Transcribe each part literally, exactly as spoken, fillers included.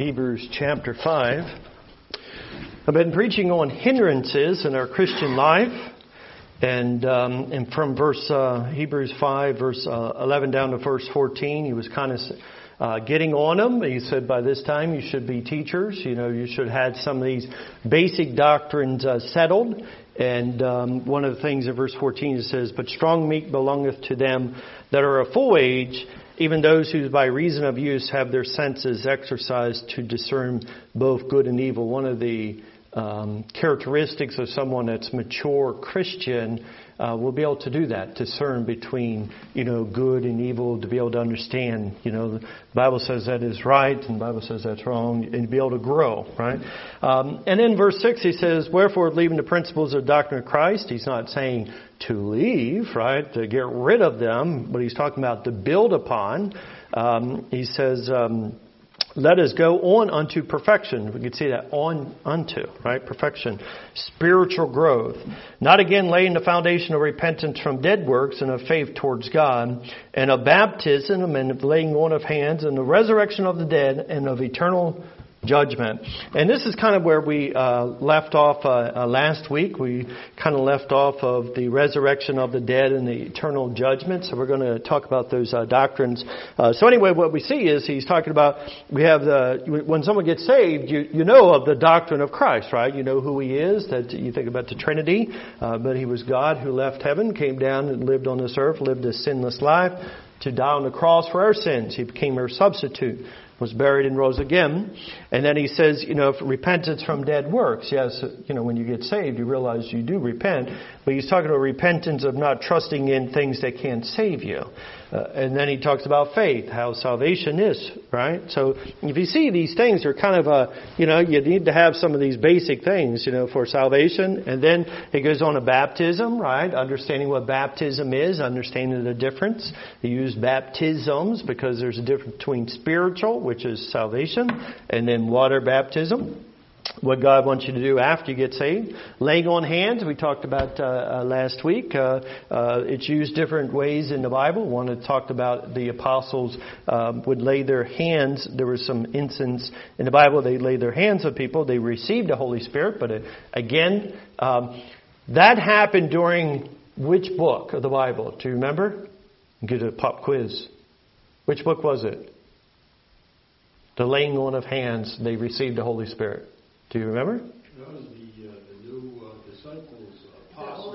Hebrews chapter five. I've been preaching on hindrances in our Christian life, and um, and from verse uh, Hebrews five, verse uh, eleven down to verse fourteen, he was kind of uh, getting on them. He said, by this time you should be teachers. You know, you should have some of these basic doctrines uh, settled. And um, one of the things in verse fourteen it says, "But strong meat belongeth to them that are of full age, even those who by reason of use have their senses exercised to discern both good and evil." One of the um, characteristics of someone that's mature Christian uh, will be able to do that, discern between, you know, good and evil, to be able to understand, you know, the Bible says that is right and the Bible says that's wrong, and be able to grow, right? Um, and in verse six he says, "Wherefore, leaving the principles of the doctrine of Christ," he's not saying to leave, right, to get rid of them, but he's talking about to build upon. Um, he says, um, "Let us go on unto perfection." We can see that, on unto, right? Perfection. Spiritual growth. "Not again laying the foundation of repentance from dead works and of faith towards God, and of baptism and of laying on of hands and the resurrection of the dead and of eternal judgment." And this is kind of where we uh, left off uh, uh, last week. We kind of left off of the resurrection of the dead and the eternal judgment. So we're going to talk about those uh, doctrines. Uh, so anyway, what we see is he's talking about, we have the, when someone gets saved, you, you know of the doctrine of Christ, right? You know who he is, that you think about the Trinity, uh, but he was God who left heaven, came down and lived on this earth, lived a sinless life to die on the cross for our sins. He became our substitute, was buried and rose again. And then he says, you know, repentance from dead works. Yes, you know, when you get saved, you realize you do repent. But he's talking about repentance of not trusting in things that can't save you. Uh, and then he talks about faith, how salvation is, right? So if you see these things are kind of a, you know, you need to have some of these basic things, you know, for salvation. And then it goes on to baptism, right? Understanding what baptism is, understanding the difference. He used baptisms because there's a difference between spiritual, which is salvation, and then water baptism. What God wants you to do after you get saved. Laying on hands, we talked about uh, uh, last week. Uh, uh, it's used different ways in the Bible. One that talked about the apostles um, would lay their hands. There was some instance in the Bible they laid their hands on people. They received the Holy Spirit. But uh, again, um, that happened during which book of the Bible? Do you remember? Get a pop quiz. Which book was it? The laying on of hands. They received the Holy Spirit. Do you remember? That was the, uh, the new uh, disciples, apostles,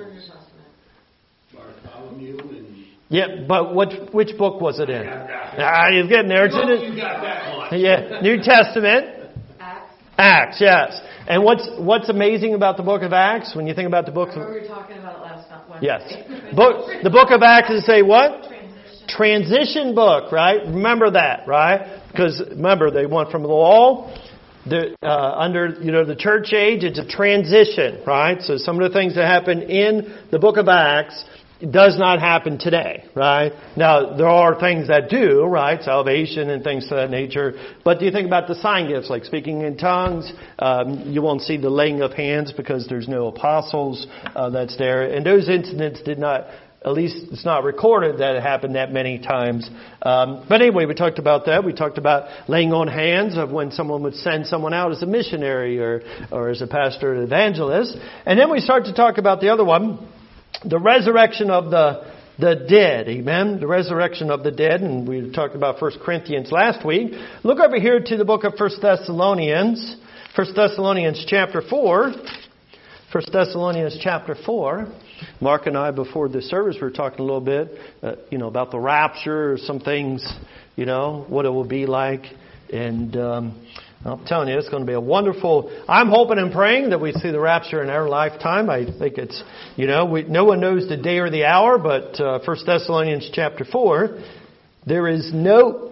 Bartholomew and... Yeah, but what, which book was it in? Ah, he's getting there. It's in it. You got that one. Yeah, New Testament. Acts. Acts, yes. And what's what's amazing about the book of Acts when you think about the book of... We were talking about it last night. Yes. Book, the book of Acts is say what? Transition. Transition book, right? Remember that, right? Because remember, they went from the law... The, uh, under, you know, the church age, it's a transition, right? So some of the things that happen in the book of Acts does not happen today, right? Now, there are things that do, right? Salvation and things of that nature. But do you think about the sign gifts, like speaking in tongues? Um, you won't see the laying of hands because there's no apostles uh, that's there. And those incidents did not... At least it's not recorded that it happened that many times. Um, but anyway, we talked about that. We talked about laying on hands of when someone would send someone out as a missionary or, or as a pastor or evangelist. And then we start to talk about the other one, the resurrection of the the dead. Amen? The resurrection of the dead. And we talked about First Corinthians last week. Look over here to the book of First Thessalonians. First Thessalonians chapter four. First Thessalonians chapter four. Mark and I, before the service, we were talking a little bit, uh, you know, about the rapture, some things, you know, what it will be like. And um, I'm telling you, it's going to be a wonderful... I'm hoping and praying that we see the rapture in our lifetime. I think it's, you know, we, no one knows the day or the hour, but uh, First Thessalonians chapter four, there is no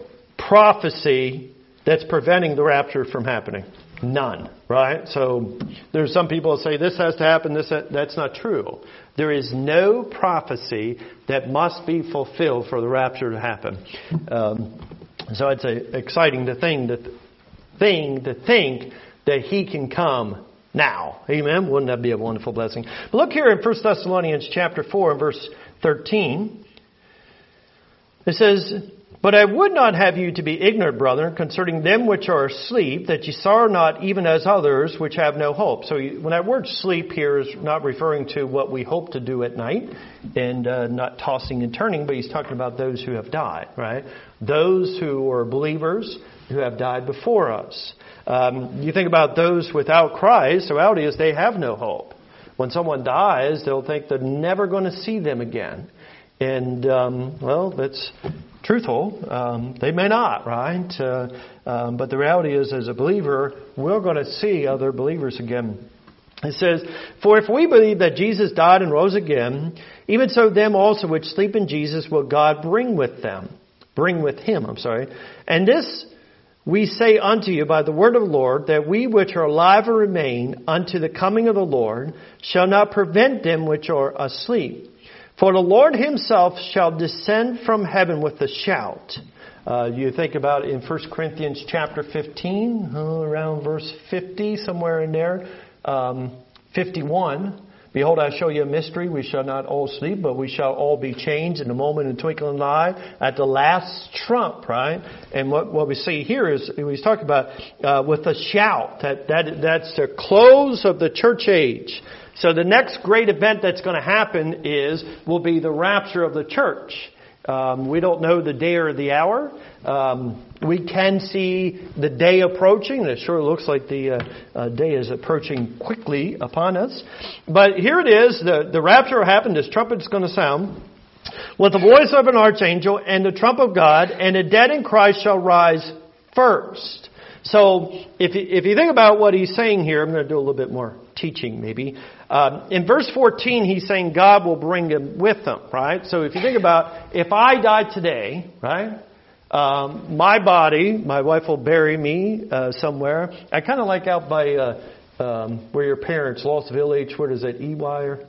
prophecy that's preventing the rapture from happening. None, right? So there's some people that say this has to happen, this that's not true. There is no prophecy that must be fulfilled for the rapture to happen. Um, so it's a exciting to thing to thing to think that he can come now. Amen. Wouldn't that be a wonderful blessing? But look here in First Thessalonians chapter four and verse thirteen. It says, But I would not have you to be ignorant, brethren, concerning them which are asleep, that ye sorrow not even as others which have no hope. So when that word sleep here is not referring to what we hope to do at night and uh, not tossing and turning, but he's talking about those who have died, right? Those who are believers who have died before us. Um, you think about those without Christ, the reality is they have no hope. When someone dies, they'll think they're never going to see them again. And, um, well, that's truthful. Um, they may not, right? Uh, um, but the reality is, as a believer, we're going to see other believers again. It says, for if we believe that Jesus died and rose again, even so them also which sleep in Jesus will God bring with them. Bring with him, I'm sorry. And this we say unto you by the word of the Lord, that we which are alive and remain unto the coming of the Lord shall not prevent them which are asleep. For the Lord himself shall descend from heaven with a shout. Uh, you think about it in First Corinthians chapter fifteen, uh, around verse fifty, somewhere in there. Um, fifty-one. Behold, I show you a mystery. We shall not all sleep, but we shall all be changed in a moment, in a twinkling of an eye, at the last trump, right? And what, what we see here is, he's talking about uh, with a shout. That, that That's the close of the church age. So the next great event that's going to happen is, will be the rapture of the church. Um, we don't know the day or the hour. Um, we can see the day approaching. It sure looks like the uh, uh, day is approaching quickly upon us. But here it is. The, the rapture will happen. This trumpet's going to sound with the voice of an archangel and the trump of God, and the dead in Christ shall rise first. So if you, if you think about what he's saying here, I'm going to do a little bit more teaching maybe. Um, in verse fourteen, he's saying God will bring them with them, right? So if you think about, if I die today, right, um, my body, my wife will bury me uh, somewhere. I kind of like out by uh, um, where your parents, Lost Village, what is it, E Y or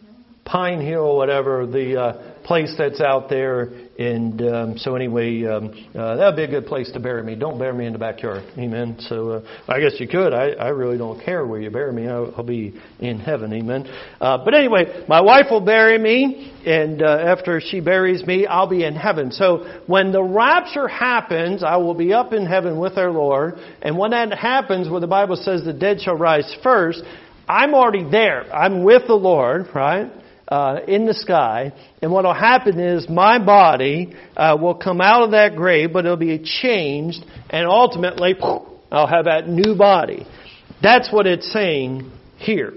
Pine Hill, or whatever, the uh, place that's out there. And um, so anyway, um, uh, that would be a good place to bury me. Don't bury me in the backyard. Amen. So uh, I guess you could. I, I really don't care where you bury me. I'll, I'll be in heaven. Amen. Uh, but anyway, my wife will bury me. And uh, after she buries me, I'll be in heaven. So when the rapture happens, I will be up in heaven with our Lord. And when that happens, where the Bible says the dead shall rise first, I'm already there. I'm with the Lord, right? Uh, in the sky. And what will happen is my body uh, will come out of that grave, but it'll be changed, and ultimately I'll have that new body. That's what it's saying here.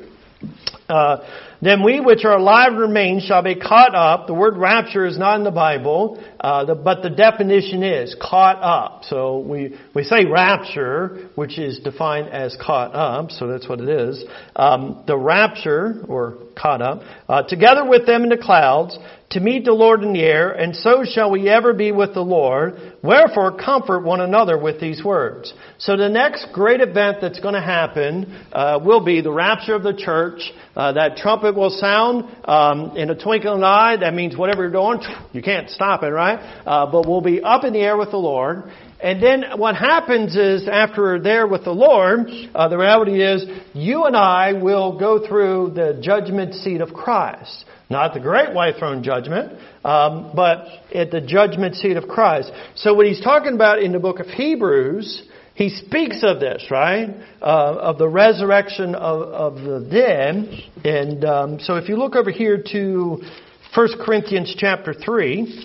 Uh, then we which are alive and remain shall be caught up. The word rapture is not in the Bible, uh, the, but the definition is caught up. So we, we say rapture, which is defined as caught up, so that's what it is. Um, the rapture, or caught up, uh, together with them in the clouds, to meet the Lord in the air, and so shall we ever be with the Lord. Wherefore, comfort one another with these words. So the next great event that's going to happen uh, will be the rapture of the church. Uh, that trumpet will sound um, in a twinkling of an eye. That means whatever you're doing, you can't stop it, right? Uh, but we'll be up in the air with the Lord. And then what happens is, after we're there with the Lord, uh, the reality is you and I will go through the judgment seat of Christ. Not the great white throne judgment, um, but at the judgment seat of Christ. So what he's talking about in the book of Hebrews, he speaks of this, right? Uh, of the resurrection of, of the dead. And um, so if you look over here to First Corinthians chapter three,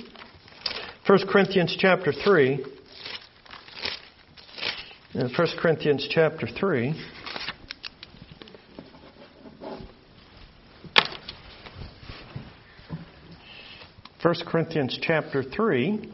First Corinthians chapter three, in First Corinthians chapter three, First Corinthians chapter three.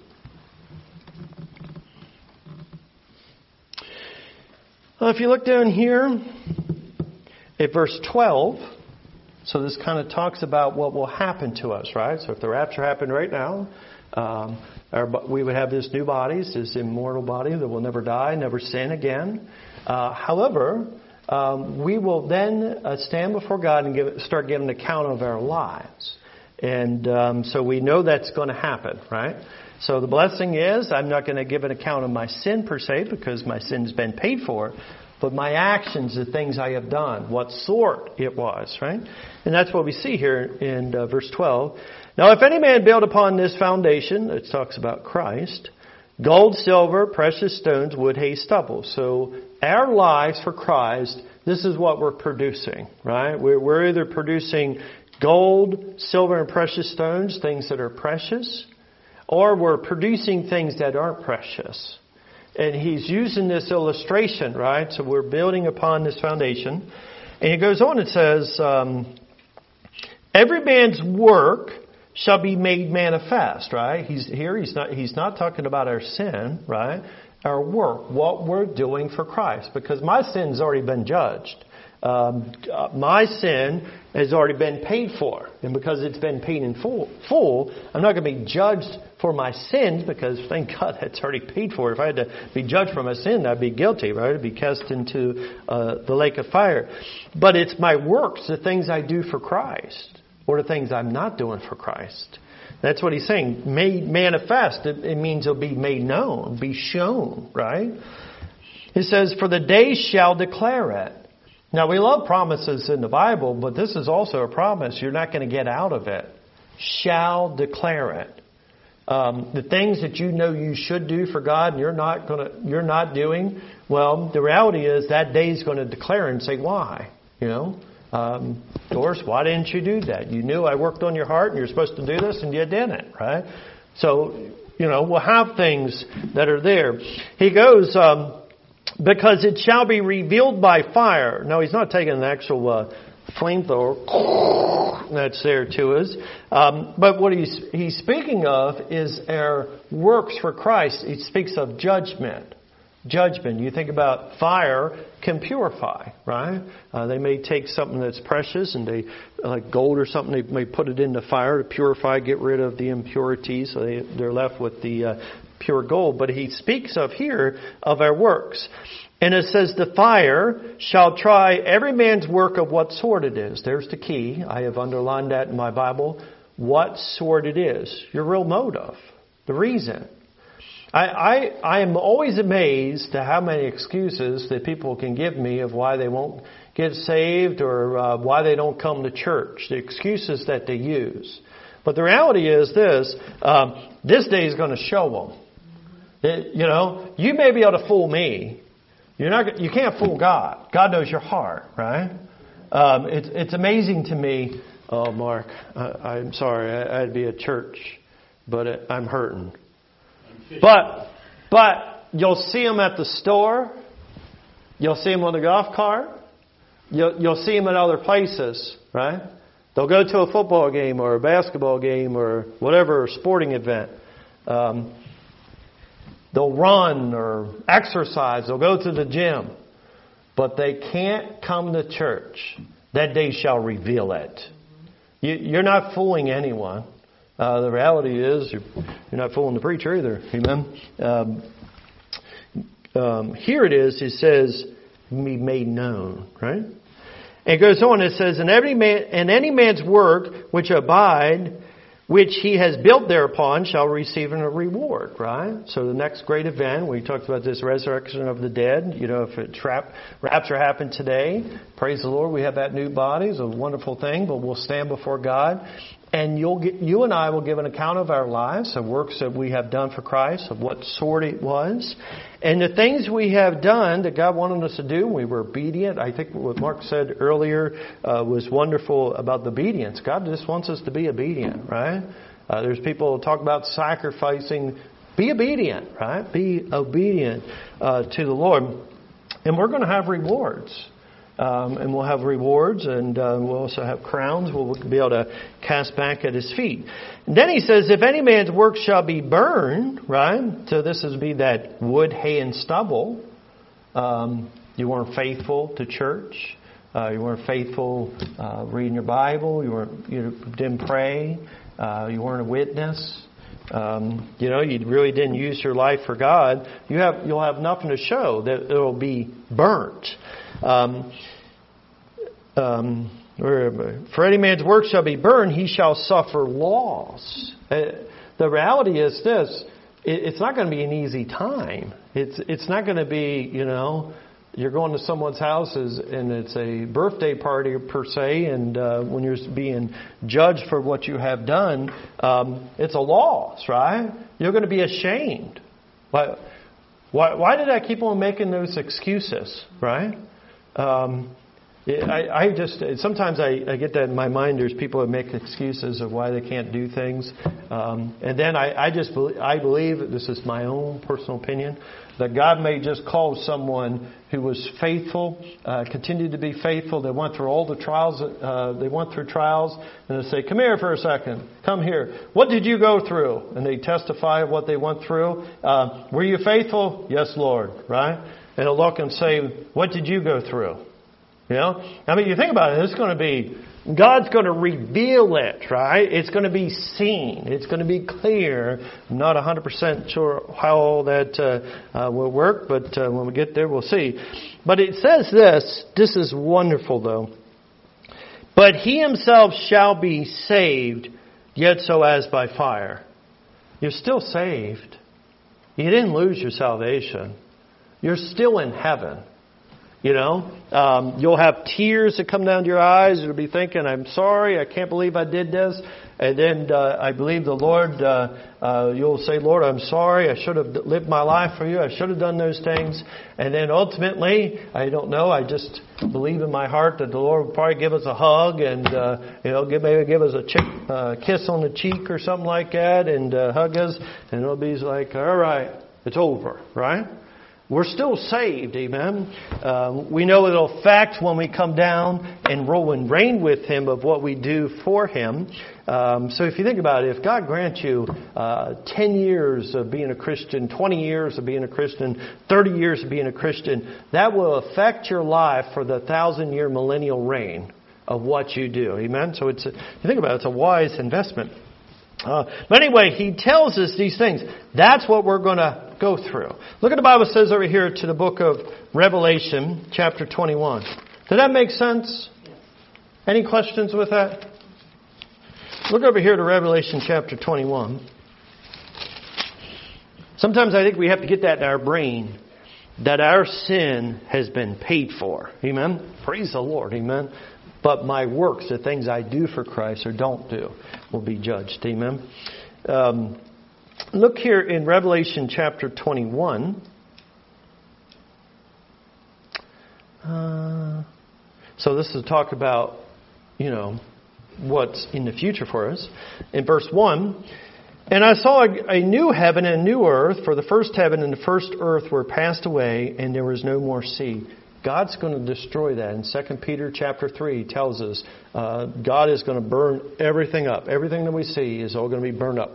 Well, if you look down here at verse twelve, so this kind of talks about what will happen to us, right? So if the rapture happened right now, um, our, we would have this new body, this immortal body that will never die, never sin again. Uh, however, um, we will then uh, stand before God and give, start giving an account of our lives. And um, so we know that's going to happen, right? So the blessing is I'm not going to give an account of my sin per se, because my sin's been paid for, but my actions, the things I have done, what sort it was, right? And that's what we see here in uh, verse twelve. Now if any man build upon this foundation, it talks about Christ, Gold, silver, precious stones, wood, hay, stubble. So our lives for Christ, this is what we're producing, right? We're, we're either producing gold, silver, and precious stones, things that are precious, or we're producing things that aren't precious. And he's using this illustration, right? So we're building upon this foundation. And he goes on and says, um, every man's work shall be made manifest, right? He's here. He's not, he's not talking about our sin, right? Our work, what we're doing for Christ. Because my sin's already been judged. Um, my sin has already been paid for. And because it's been paid in full, full, I'm not going to be judged for my sins because, thank God, that's already paid for. If I had to be judged for my sin, I'd be guilty, right? I'd be cast into uh, the lake of fire. But it's my works, the things I do for Christ, or the things I'm not doing for Christ. That's what he's saying. Made manifest, it, it means it'll be made known, be shown, right? It says, for the day shall declare it. Now, we love promises in the Bible, but this is also a promise. You're not going to get out of it. Shall declare it. Um, the things that you know you should do for God and you're not going to, you're not doing, well, the reality is that day is going to declare and say, why? You know, um, Doris, why didn't you do that? You knew I worked on your heart and you're supposed to do this and you didn't, right? So, you know, we'll have things that are there. He goes, um, because it shall be revealed by fire. No, he's not taking an actual uh, flamethrower that's there to us. Um, but what he's he's speaking of is our works for Christ. He speaks of judgment. Judgment. You think about fire can purify, right? Uh, they may take something that's precious and they, like gold or something, they may put it in the fire to purify, get rid of the impurities. So they, they're left with the uh, pure gold. But he speaks of here of our works. And it says, the fire shall try every man's work of what sort it is. There's the key. I have underlined that in my Bible. What sort it is. Your real motive. The reason. I, I, I am always amazed at how many excuses that people can give me of why they won't get saved or uh, why they don't come to church. The excuses that they use. But the reality is this. Um, this day is going to show them. It, you know, you may be able to fool me. You're not. You can't fool God. God knows your heart, right? Um, it's it's amazing to me. Oh, Mark, I, I'm sorry. I, I'd be at church, but it, I'm hurting. But but you'll see them at the store. You'll see them on the golf cart. You'll you'll see them at other places, right? They'll go to a football game or a basketball game or whatever sporting event. Um, They'll run or exercise. They'll go to the gym. But they can't come to church. That day shall reveal it. You, you're not fooling anyone. Uh, the reality is you're, you're not fooling the preacher either. Amen. Um, um, here it is. It says, be made known. Right? And it goes on. It says, and every man, and any man's work which abide, which he has built thereupon, shall receive a reward, right? So the next great event, we talked about this resurrection of the dead. You know, if it trap, rapture happened today, praise the Lord, we have that new body. It's a wonderful thing, but we'll stand before God. And you'll get, you and I will give an account of our lives, of works that we have done for Christ, of what sort it was. And the things we have done that God wanted us to do, we were obedient. I think what Mark said earlier uh, was wonderful about the obedience. God just wants us to be obedient, right? Uh, there's people who talk about sacrificing. Be obedient, right? Be obedient uh, to the Lord. And we're going to have rewards. Um, and we'll have rewards, and uh, we'll also have crowns we'll be able to cast back at His feet. And then he says, if any man's work shall be burned, right? So this is be that wood, hay, and stubble. Um, you weren't faithful to church. Uh, you weren't faithful uh, reading your Bible. You weren't. You didn't pray. Uh, you weren't a witness. Um, you know, you really didn't use your life for God. You have. You'll have nothing to show. That it'll be burnt. Um, um, for any man's work shall be burned, he shall suffer loss. Uh, the reality is this: it, it's not going to be an easy time. It's it's not going to be, you know, you're going to someone's house and it's a birthday party per se, and uh, when you're being judged for what you have done, um, it's a loss, right? You're going to be ashamed. Why, why, why did I keep on making those excuses, right? Um, I, I just, sometimes I, I get that in my mind. There's people that make excuses of why they can't do things. Um, and then I, I just, believe, I believe, this is my own personal opinion, that God may just call someone who was faithful, uh, continued to be faithful. They went through all the trials, uh, they went through trials, and they say, come here for a second, come here. What did you go through? And they testify of what they went through. Uh, were you faithful? Yes, Lord, right? And they'll look and say, what did you go through? You know, I mean, you think about it, it's going to be, God's going to reveal it, right? It's going to be seen. It's going to be clear. I'm not one hundred percent sure how all that uh, uh, will work, but uh, when we get there, we'll see. But it says this, this is wonderful though. But he himself shall be saved, yet so as by fire. You're still saved. You didn't lose your salvation. You're still in heaven. You know, um, you'll have tears that come down to your eyes. You'll be thinking, I'm sorry, I can't believe I did this. And then uh, I believe the Lord, uh, uh, you'll say, Lord, I'm sorry. I should have lived my life for you. I should have done those things. And then ultimately, I don't know, I just believe in my heart that the Lord will probably give us a hug and, uh, you know, give, maybe give us a chick, uh, kiss on the cheek or something like that and uh, hug us. And it'll be like, all right, it's over, right? We're still saved, amen. Uh, we know it'll affect when we come down and rule and reign with Him of what we do for Him. Um, so if you think about it, if God grants you uh, ten years of being a Christian, twenty years of being a Christian, thirty years of being a Christian, that will affect your life for the thousand-year millennial reign of what you do, amen. So it's a, you think about it, it's a wise investment. Uh, but anyway, he tells us these things. That's what we're going to go through. Look at the Bible says over here to the book of Revelation, chapter twenty-one. Does that make sense? Any questions with that? Look over here to Revelation chapter twenty-one. Sometimes I think we have to get that in our brain, that our sin has been paid for. Amen? Praise the Lord. Amen? But my works, the things I do for Christ or don't do, will be judged. Amen? Um, look here in Revelation chapter twenty-one. Uh, so this is talk about, you know, what's in the future for us. In verse one, and I saw a, a new heaven and a new earth, for the first heaven and the first earth were passed away, and there was no more sea. God's going to destroy that. In Second Peter chapter three tells us uh, God is going to burn everything up. Everything that we see is all going to be burned up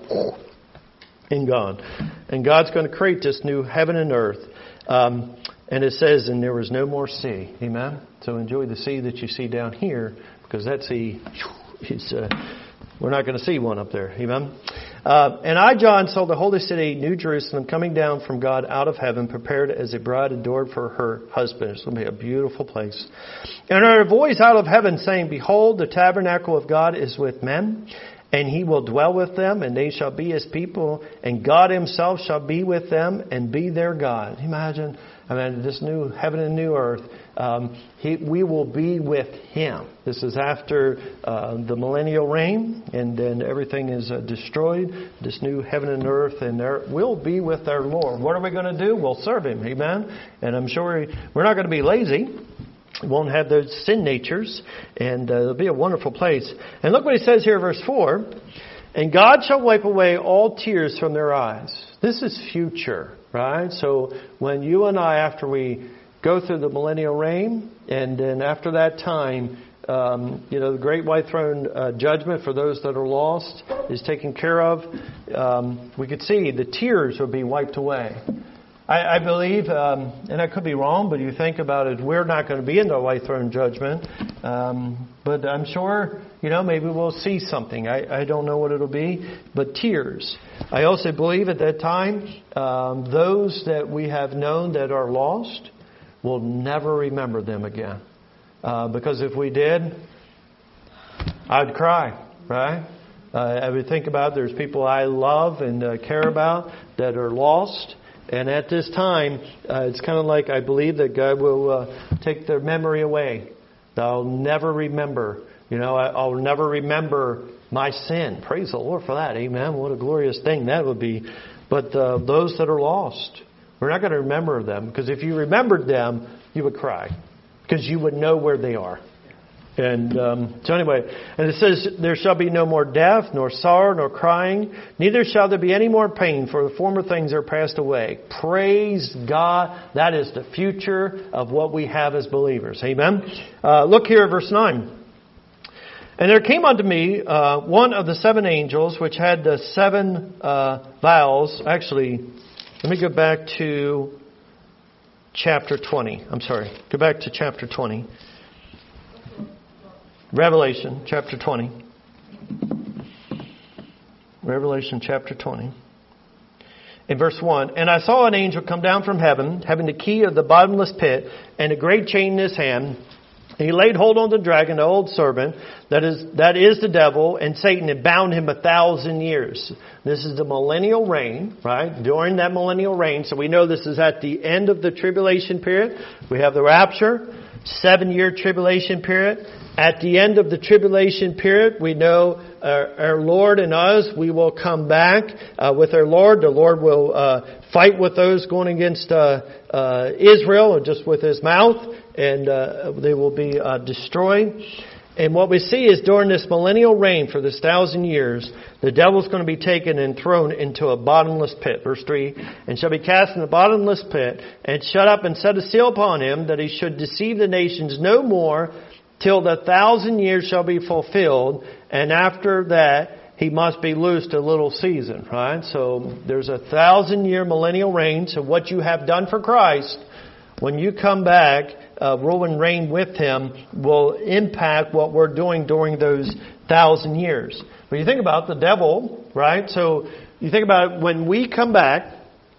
and gone. And God's going to create this new heaven and earth. Um, and it says, and there was no more sea. Amen? So enjoy the sea that you see down here, because that sea, is, uh, we're not going to see one up there. Amen? Uh, and I, John, saw the holy city, New Jerusalem, coming down from God out of heaven, prepared as a bride adored for her husband. It's going to be a beautiful place. And I heard a voice out of heaven saying, behold, the tabernacle of God is with men, and He will dwell with them, and they shall be His people, and God Himself shall be with them and be their God. Imagine, I mean, this new heaven and new earth. Um, he, we will be with Him. This is after uh, the millennial reign, and then everything is uh, destroyed. This new heaven and earth, and there, we'll be with our Lord. What are we going to do? We'll serve Him. Amen. And I'm sure we're not going to be lazy. We won't have those sin natures, and uh, it'll be a wonderful place. And look what He says here, verse four. And God shall wipe away all tears from their eyes. This is future, right? So when you and I, after we go through the millennial reign, and then after that time, um, you know, the great white throne uh, judgment for those that are lost is taken care of. Um, we could see the tears will be wiped away. I, I believe, um, and I could be wrong, but you think about it, we're not going to be in the white throne judgment. Um, but I'm sure, you know, maybe we'll see something. I, I don't know what it'll be, but tears. I also believe at that time, um, those that we have known that are lost, we'll never remember them again. Uh, because if we did, I'd cry, right? Uh, I would think about there's people I love and uh, care about that are lost. And at this time, uh, it's kind of like I believe that God will uh, take their memory away. I'll never remember. You know, I, I'll never remember my sin. Praise the Lord for that. Amen. What a glorious thing that would be. But uh, those that are lost, we're not going to remember them, because if you remembered them, you would cry, because you would know where they are. And um, so anyway, and it says, there shall be no more death, nor sorrow, nor crying, neither shall there be any more pain, for the former things are passed away. Praise God. That is the future of what we have as believers. Amen. Uh, look here at verse nine. And there came unto me uh, one of the seven angels, which had the seven uh, vials. Actually, let me go back to chapter twenty. I'm sorry. Go back to chapter twenty. Revelation chapter twenty. Revelation chapter twenty. In verse one, and I saw an angel come down from heaven, having the key of the bottomless pit, and a great chain in his hand. And he laid hold on the dragon, the old serpent, that is that is the devil, and Satan, and bound him a thousand years. This is the millennial reign, right? During that millennial reign. So we know this is at the end of the tribulation period. We have the rapture, seven-year tribulation period. At the end of the tribulation period, we know our, our Lord and us, we will come back uh, with our Lord. The Lord will uh, fight with those going against uh, uh, Israel, or just with His mouth, and uh, they will be uh, destroyed. And what we see is during this millennial reign for this thousand years, the devil's going to be taken and thrown into a bottomless pit. Verse three, and shall be cast in the bottomless pit, and shut up, and set a seal upon him, that he should deceive the nations no more, till the thousand years shall be fulfilled, and after that he must be loosed a little season, right? So there's a thousand year millennial reign. So what you have done for Christ, when you come back, uh, rule and reign with Him, will impact what we're doing during those thousand years. When you think about the devil, right? So you think about it, when we come back,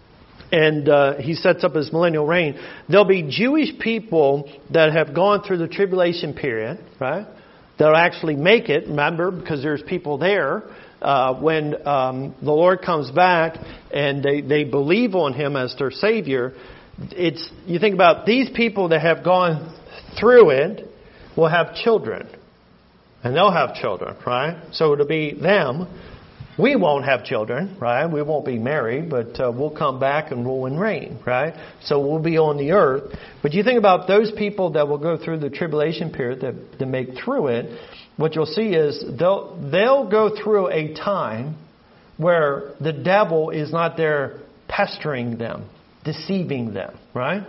and uh, He sets up His millennial reign, there'll be Jewish people that have gone through the tribulation period, right? They'll actually make it, remember, because there's people there. Uh, when um, the Lord comes back and they, they believe on Him as their Savior, it's you think about these people that have gone through it will have children. And they'll have children, right? So it'll be them. We won't have children, right? We won't be married, but uh, we'll come back and rule and reign, right? So we'll be on the earth. But you think about those people that will go through the tribulation period, that, that make through it, what you'll see is they'll, they'll go through a time where the devil is not there pestering them, deceiving them, right?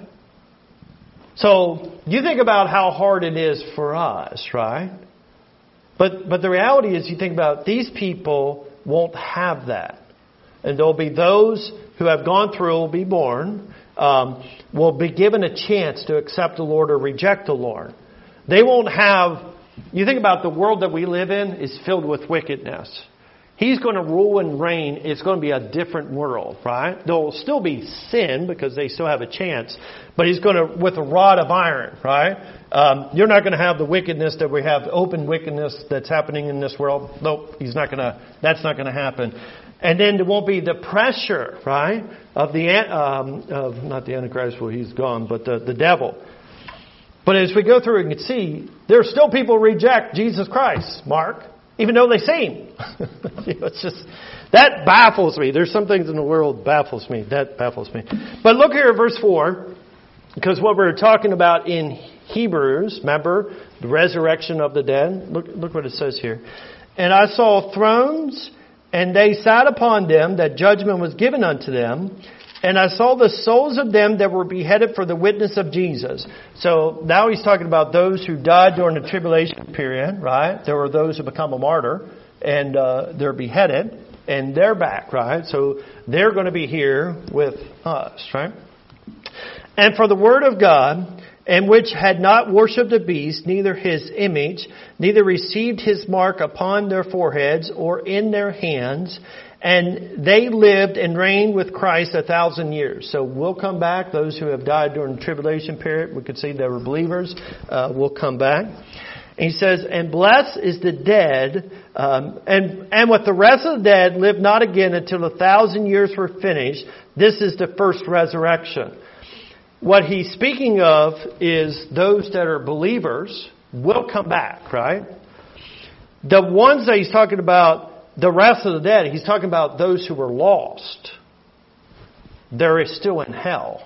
So you think about how hard it is for us, right? But but the reality is, you think about these people won't have that. And there'll be those who have gone through, will be born, um, will be given a chance to accept the Lord or reject the Lord. They won't have, you think about the world that we live in is filled with wickedness. He's going to rule and reign. It's going to be a different world, right? There will still be sin because they still have a chance. But He's going to, with a rod of iron, right? Um, you're not going to have the wickedness that we have, open wickedness that's happening in this world. Nope, He's not going to, that's not going to happen. And then there won't be the pressure, right? Of the, um, of, not the Antichrist, well, he's gone, but the, the devil. But as we go through, you can see, there are still people who reject Jesus Christ, Mark. Even though they see Him. You know, it's just, that baffles me. There's some things in the world baffles me. That baffles me. But look here at verse four. Because what we're talking about in Hebrews, remember, the resurrection of the dead. Look, look what it says here. And I saw thrones, and they sat upon them, that judgment was given unto them. And I saw the souls of them that were beheaded for the witness of Jesus. So now he's talking about those who died during the tribulation period, right? There were those who become a martyr, and uh, they're beheaded, and they're back, right? So they're going to be here with us, right? And for the word of God, and which had not worshipped the beast, neither his image, neither received his mark upon their foreheads or in their hands, and they lived and reigned with Christ a thousand years. So we'll come back. Those who have died during the tribulation period, we could see they were believers, uh, will come back. And he says, and blessed is the dead, um, and, and with the rest of the dead live not again until a thousand years were finished. This is the first resurrection. What he's speaking of is those that are believers will come back, right? The ones that he's talking about, the rest of the dead, he's talking about those who were lost. they're still in hell.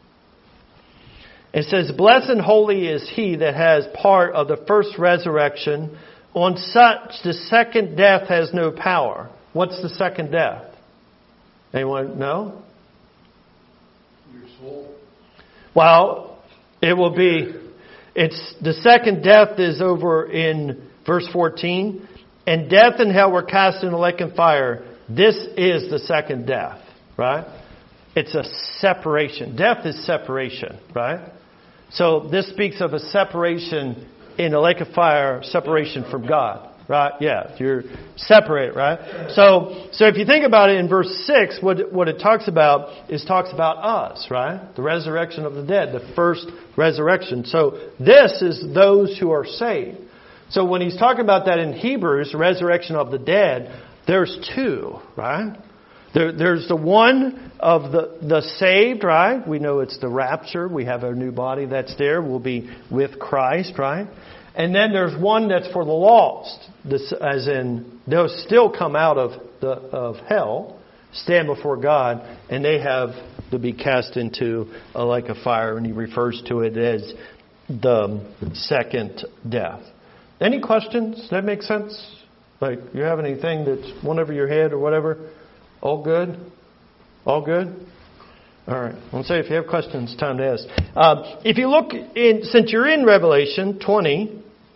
It says, blessed and holy is he that has part of the first resurrection. On such the second death has no power. What's the second death? Anyone know? Your soul. Well, it will be, it's the second death is over in verse fourteen. And death and hell were cast into lake and fire. This is the second death, right? It's a separation. Death is separation, right? So this speaks of a separation in a lake of fire, separation from God, right? Yeah, you're separated, right? So, so if you think about it in verse six, what, what it talks about is talks about us, right? The resurrection of the dead, the first resurrection. So this is those who are saved. So when he's talking about that in Hebrews, the resurrection of the dead, there's two, right? There, there's the one of the, the saved, right? We know it's the rapture. We have our new body that's there. We'll be with Christ, right? And then there's one that's for the lost. This, as in, they'll still come out of the of hell, stand before God, and they have to be cast into a lake of fire. And he refers to it as the second death. Any questions? Does that make sense? Like, you have anything that's went over your head or whatever? All good? All good? All right. I'll say if you have questions, time to ask. Uh, if you look in, since you're in Revelation twenty,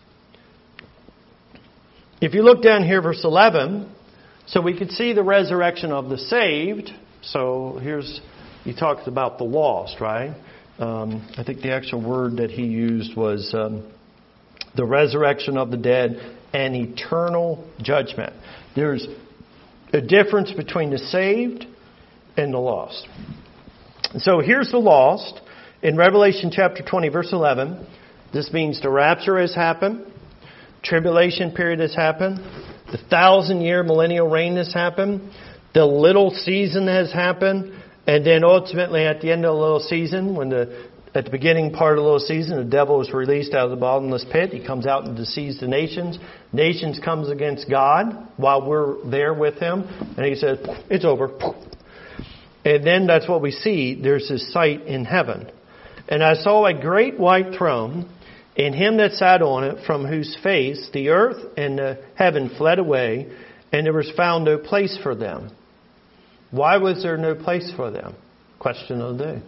if you look down here, verse eleven, so we could see the resurrection of the saved. So here's, he talks about the lost, right? Um, I think the actual word that he used was um, the resurrection of the dead and eternal judgment. There's a difference between the saved and the lost. So here's the lost. In Revelation chapter twenty, verse eleven, this means the rapture has happened. Tribulation period has happened. The thousand year millennial reign has happened. The little season has happened. And then ultimately at the end of the little season, when the at the beginning part of the little season, the devil is released out of the bottomless pit. He comes out and deceives the nations. Nations comes against God while we're there with him. And he says, it's over. And then that's what we see. There's this sight in heaven. And I saw a great white throne, and him that sat on it, from whose face the earth and the heaven fled away, and there was found no place for them. Why was there no place for them? Question of the day.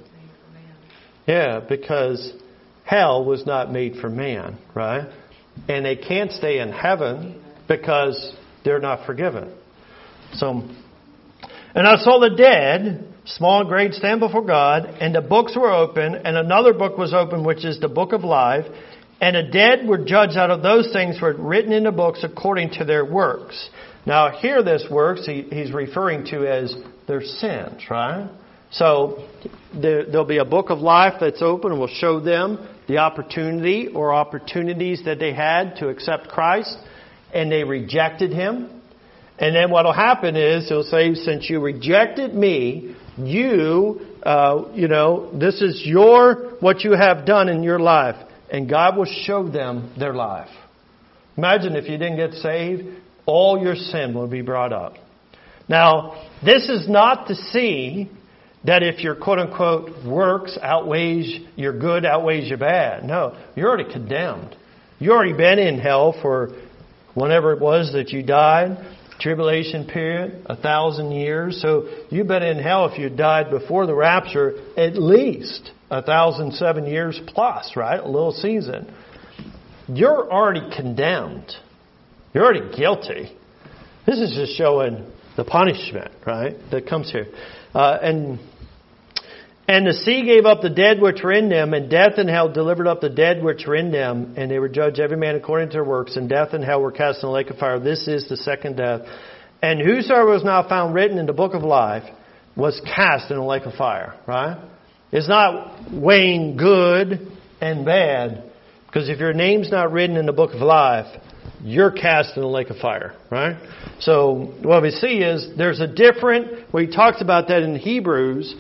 Yeah, because hell was not made for man, right? And they can't stay in heaven because they're not forgiven. So, and I saw the dead, small and great, stand before God, and the books were open, and another book was open, which is the book of life. And the dead were judged out of those things were written in the books according to their works. Now, here this works, he, he's referring to as their sins, right? So there, there'll be a book of life that's open and will show them the opportunity or opportunities that they had to accept Christ, and they rejected Him. And then what will happen is He'll say, since you rejected me, you, uh, you know, this is your, what you have done in your life. And God will show them their life. Imagine if you didn't get saved, all your sin will be brought up. Now, this is not to see that if your quote-unquote works outweighs your good, outweighs your bad. No, you're already condemned. You've already been in hell for whenever it was that you died. Tribulation period, a thousand years. So you've been in hell if you died before the rapture, at least a thousand seven years plus, right? A little season. You're already condemned. You're already guilty. This is just showing the punishment, right, that comes here. Uh, and and the sea gave up the dead which were in them, and death and hell delivered up the dead which were in them, and they were judged every man according to their works, and death and hell were cast in the lake of fire. This is the second death. And whosoever was not found written in the book of life was cast in the lake of fire, right? It's not weighing good and bad, because if your name's not written in the book of life, you're cast in the lake of fire, right? So what we see is there's a different, well, he talks about that in Hebrews,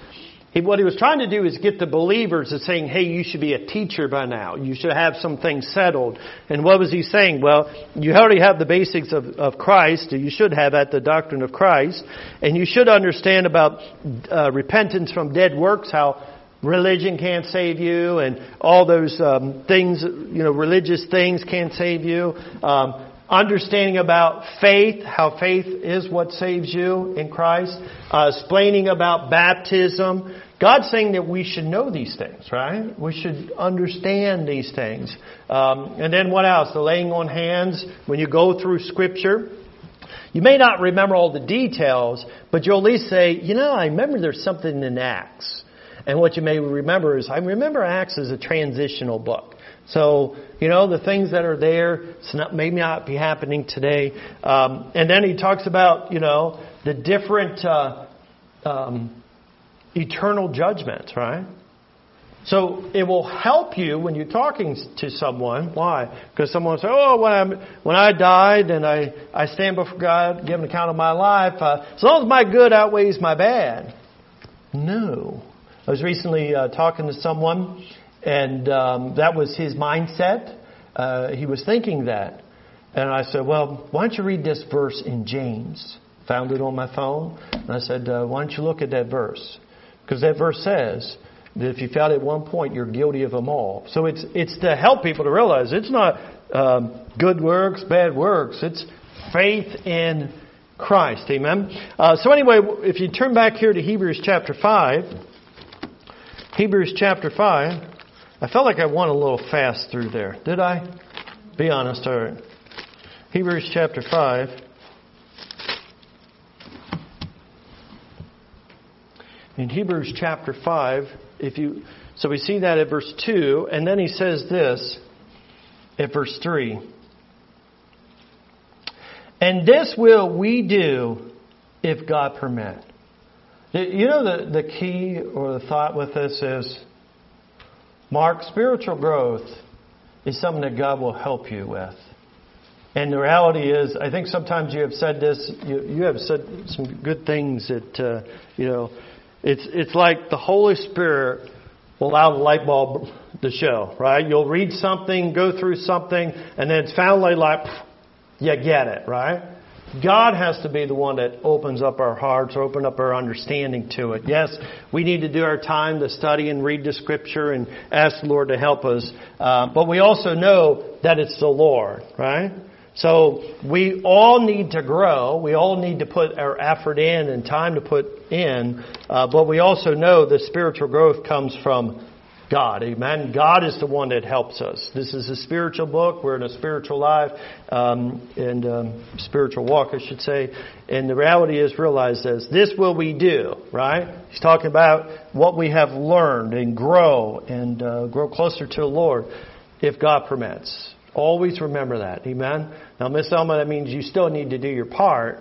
He, what he was trying to do is get the believers to saying, hey, you should be a teacher by now. You should have some things settled. And what was he saying? Well, you already have the basics of, of Christ. You should have at the doctrine of Christ. And you should understand about uh, repentance from dead works, how religion can't save you, and all those um, things, you know, religious things can't save you. Um, understanding about faith, how faith is what saves you in Christ. Uh, explaining about baptism. God's saying that we should know these things, right? We should understand these things. Um, and then what else? The laying on hands. When you go through Scripture, you may not remember all the details, but you'll at least say, you know, I remember there's something in Acts. And what you may remember is, I remember Acts as a transitional book. So, you know, the things that are there, it's not, may not be happening today. Um, and then he talks about, you know, the different uh, um, eternal judgments, right? So it will help you when you're talking to someone. Why? Because someone will say, oh, when, I'm, when I died and I, I stand before God, give an account of my life, uh, as long as my good outweighs my bad. No. I was recently uh, talking to someone, and um, that was his mindset. Uh, he was thinking that. And I said, well, why don't you read this verse in James? Found it on my phone. And I said, uh, why don't you look at that verse? Because that verse says that if you failed at one point, you're guilty of them all. So it's it's to help people to realize it's not um, good works, bad works. It's faith in Christ. Amen? Uh, so anyway, if you turn back here to Hebrews chapter five, Hebrews chapter five, I felt like I went a little fast through there. Did I? Be honest. All right. Hebrews chapter five. In Hebrews chapter five, if you so we see that at verse two, and then he says this at verse three. And this will we do if God permit. You know the, the key or the thought with this is, Mark, spiritual growth is something that God will help you with. And the reality is, I think sometimes you have said this, you, you have said some good things that, uh, you know, it's it's like the Holy Spirit will allow the light bulb to show, right? You'll read something, go through something, and then it's finally like, you get it, right? God has to be the one that opens up our hearts, open up our understanding to it. Yes, we need to do our time to study and read the Scripture and ask the Lord to help us. Uh, but we also know that it's the Lord, right? So we all need to grow. We all need to put our effort in and time to put in. Uh, but we also know the spiritual growth comes from God. Amen. God is the one that helps us. This is a spiritual book. We're in a spiritual life um, and um, spiritual walk, I should say. And the reality is, realize this. This will we do, right? He's talking about what we have learned and grow and uh, grow closer to the Lord if God permits. Always remember that. Amen. Now, Miss Elma, that means you still need to do your part,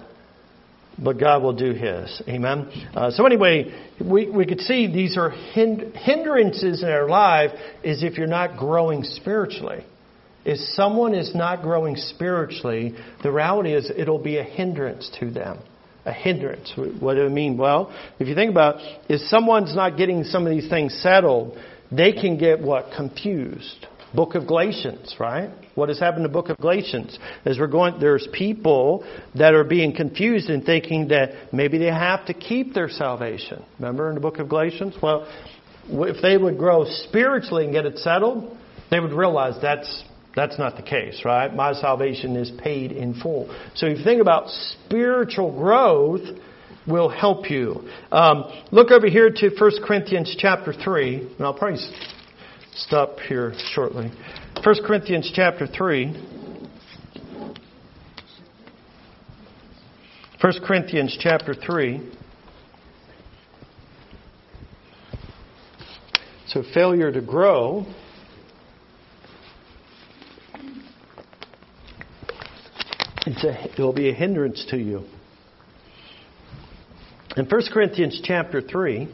but God will do His. Amen. Uh, so anyway, we, we could see these are hind- hindrances in our life is if you're not growing spiritually. If someone is not growing spiritually, the reality is it'll be a hindrance to them. A hindrance. What do I mean? Well, if you think about it, if someone's not getting some of these things settled, they can get what? Confused. Book of Galatians, right? What has happened to the Book of Galatians? As we're going, there's people that are being confused and thinking that maybe they have to keep their salvation. Remember in the Book of Galatians? Well, if they would grow spiritually and get it settled, they would realize that's that's not the case, right? My salvation is paid in full. So if you think about spiritual growth, will help you. Um, look over here to First Corinthians chapter three, and I'll probably stop here shortly. First Corinthians chapter three. First Corinthians chapter three. So failure to grow it's a, it will be a hindrance to you. In First Corinthians chapter three,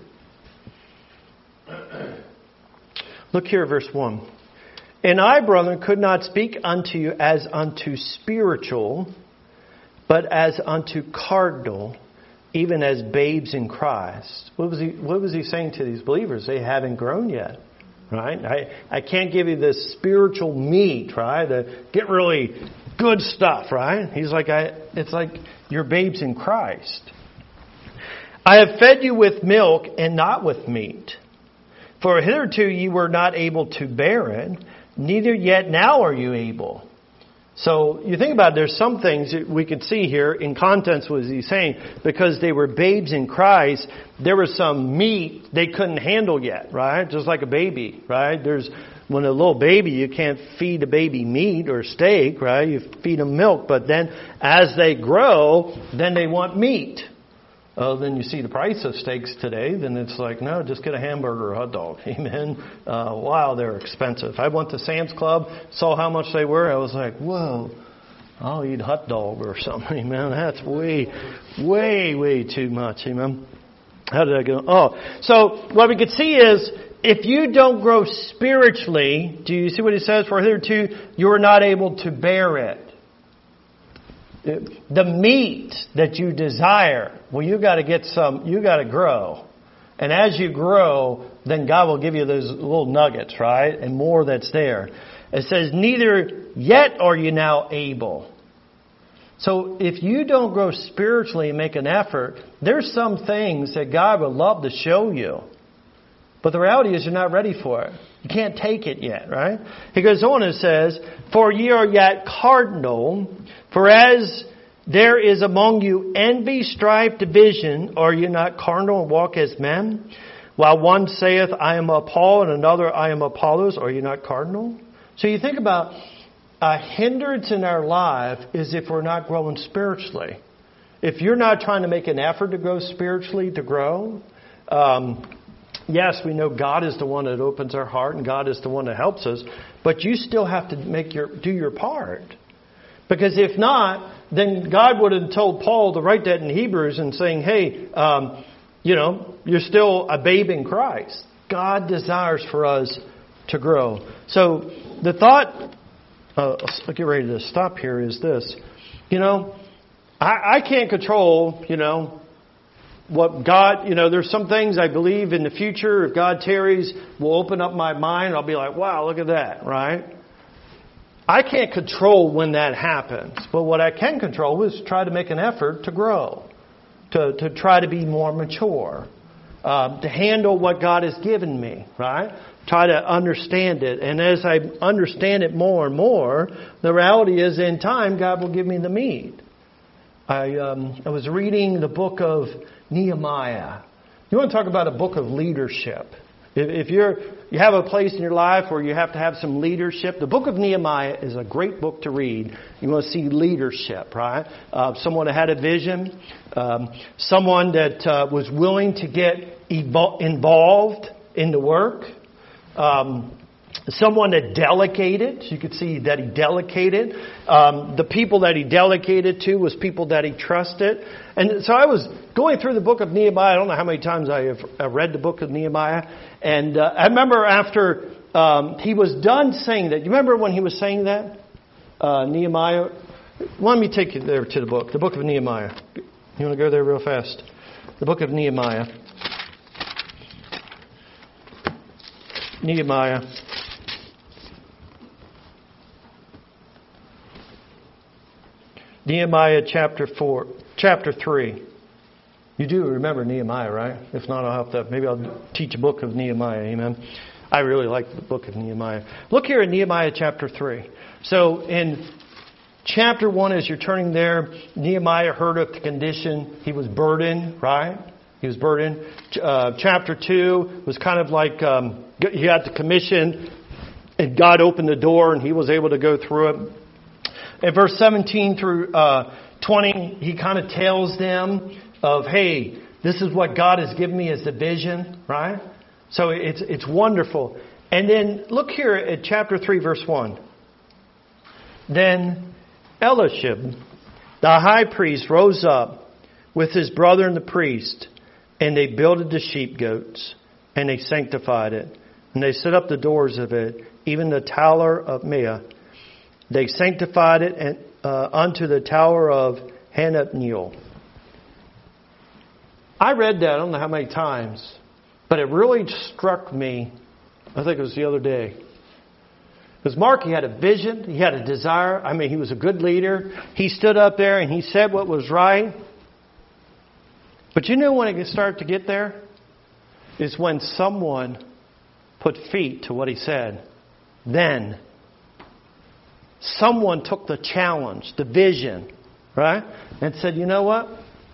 look here, verse one. And I, brethren, could not speak unto you as unto spiritual, but as unto carnal, even as babes in Christ. What was he, what was he saying to these believers? They haven't grown yet, right? I, I can't give you this spiritual meat, right? The get really good stuff, right? He's like, I, it's like you're babes in Christ. I have fed you with milk and not with meat. For hitherto you were not able to bear it, neither yet now are you able. So you think about it, there's some things that we could see here in context was he's saying, because they were babes in Christ, there was some meat they couldn't handle yet, right? Just like a baby, right? There's, when a little baby, you can't feed a baby meat or steak, right? You feed them milk, but then as they grow, then they want meat. Oh, then you see the price of steaks today, then it's like, no, just get a hamburger or a hot dog. Amen. Uh, wow, they're expensive. I went to Sam's Club, saw how much they were. I was like, whoa, I'll eat hot dog or something. Amen. That's way, way, way too much. Amen. How did I go? Oh, so what we could see is, if you don't grow spiritually, do you see what he says? For hitherto, you are not able to bear it. The meat that you desire, well, you got to get some, you got to grow. And as you grow, then God will give you those little nuggets, right? And more that's there. It says, neither yet are you now able. So if you don't grow spiritually and make an effort, there's some things that God would love to show you. But the reality is you're not ready for it. You can't take it yet, right? He goes on and says, for ye are yet carnal, for as there is among you envy, strife, division, are you not carnal and walk as men? While one saith, I am of Paul, and another, I am of Apollos, are you not carnal? So you think about a hindrance in our life is if we're not growing spiritually. If you're not trying to make an effort to grow spiritually, to grow, um, yes, we know God is the one that opens our heart and God is the one that helps us, but you still have to make your do your part. Because if not, then God would have told Paul to write that in Hebrews and saying, hey, um, you know, you're still a babe in Christ. God desires for us to grow. So the thought, uh, I'll get ready to stop here, is this. You know, I, I can't control, you know, what God, you know, there's some things I believe in the future, if God tarries, will open up my mind. I'll be like, wow, look at that, right? I can't control when that happens. But what I can control is try to make an effort to grow, to, to try to be more mature, uh, to handle what God has given me, right? Try to understand it. And as I understand it more and more, the reality is in time, God will give me the meat. I, um, I was reading the book of Nehemiah. You want to talk about a book of leadership. If, if you're, you have a place in your life where you have to have some leadership, the book of Nehemiah is a great book to read. You want to see leadership, right? Uh, someone that had a vision, um, someone that uh, was willing to get evol- involved in the work, um, someone that delegated. You could see that he delegated. Um, the people that he delegated to was people that he trusted. And so I was going through the book of Nehemiah. I don't know how many times I have uh, read the book of Nehemiah. And uh, I remember after um, he was done saying that. You remember when he was saying that? Uh, Nehemiah. Let me take you there to the book. The book of Nehemiah. You want to go there real fast? The book of Nehemiah. Nehemiah. Nehemiah chapter four, chapter three. You do remember Nehemiah, right? If not, I'll have to, maybe I'll teach a book of Nehemiah. Amen. I really like the book of Nehemiah. Look here at Nehemiah chapter three. So in chapter one, as you're turning there, Nehemiah heard of the condition. He was burdened, right? He was burdened. Uh, chapter two was kind of like um, he had the commission, and God opened the door, and he was able to go through it. In verse seventeen through uh, twenty, he kind of tells them of, hey, this is what God has given me as the vision, right? So it's it's wonderful. And then look here at chapter three, verse one. Then Eliashib, the high priest, rose up with his brother and the priest, and they builded the sheep goats, and they sanctified it. And they set up the doors of it, even the tower of Meah. They sanctified it and, uh, unto the tower of Hananiel. I read that, I don't know how many times, but it really struck me, I think it was the other day. Because Mark, he had a vision, he had a desire. I mean, he was a good leader. He stood up there and he said what was right. But you know when it started to get there? Is when someone put feet to what he said. Then someone took the challenge, the vision, right? And said, you know what?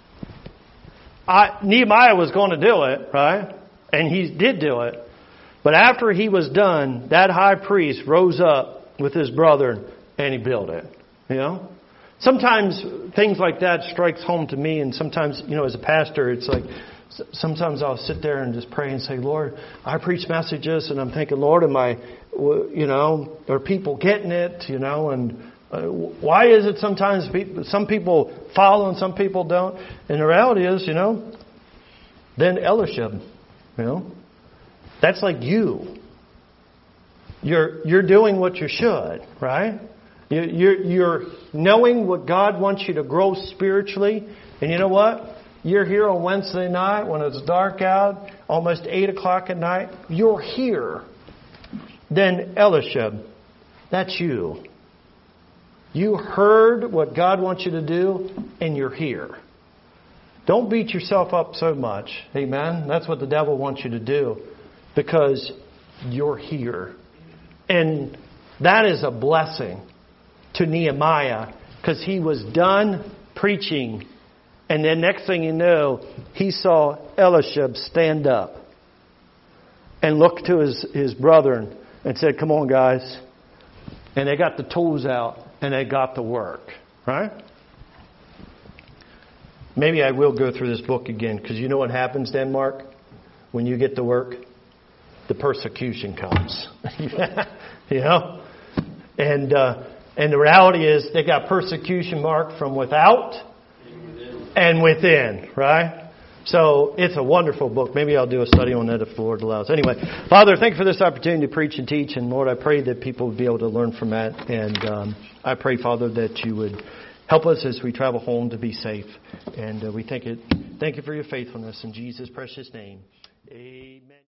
I, Nehemiah was going to do it, right? And he did do it. But after he was done, that high priest rose up with his brother and he built it. You know? Sometimes things like that strikes home to me, and sometimes, you know, as a pastor, it's like, sometimes I'll sit there and just pray and say, Lord, I preach messages and I'm thinking, Lord, am I, you know, are people getting it, you know, and uh, why is it sometimes people, some people follow and some people don't? And the reality is, you know, then Eliashib, you know, that's like you. You're you're doing what you should, right? You, you're you're knowing what God wants you to grow spiritually, and you know what? You're here on Wednesday night when it's dark out, almost eight o'clock at night. You're here. Then Eliashib, that's you. You heard what God wants you to do, and you're here. Don't beat yourself up so much. Amen? That's what the devil wants you to do, because you're here. And that is a blessing to Nehemiah, because he was done preaching. And then next thing you know, he saw Eliashib stand up and look to his, his brethren and said, come on, guys. And they got the tools out and they got to work. Right? Maybe I will go through this book again, because you know what happens then, Mark? When you get to work, the persecution comes. You know? And, uh, and the reality is they got persecution, Mark, from without and within, right? So it's a wonderful book. Maybe I'll do a study on that if the Lord allows. Anyway, Father, thank you for this opportunity to preach and teach. And Lord, I pray that people would be able to learn from that. And um, I pray, Father, that you would help us as we travel home to be safe. And uh, we thank it. Thank you for your faithfulness in Jesus' precious name. Amen.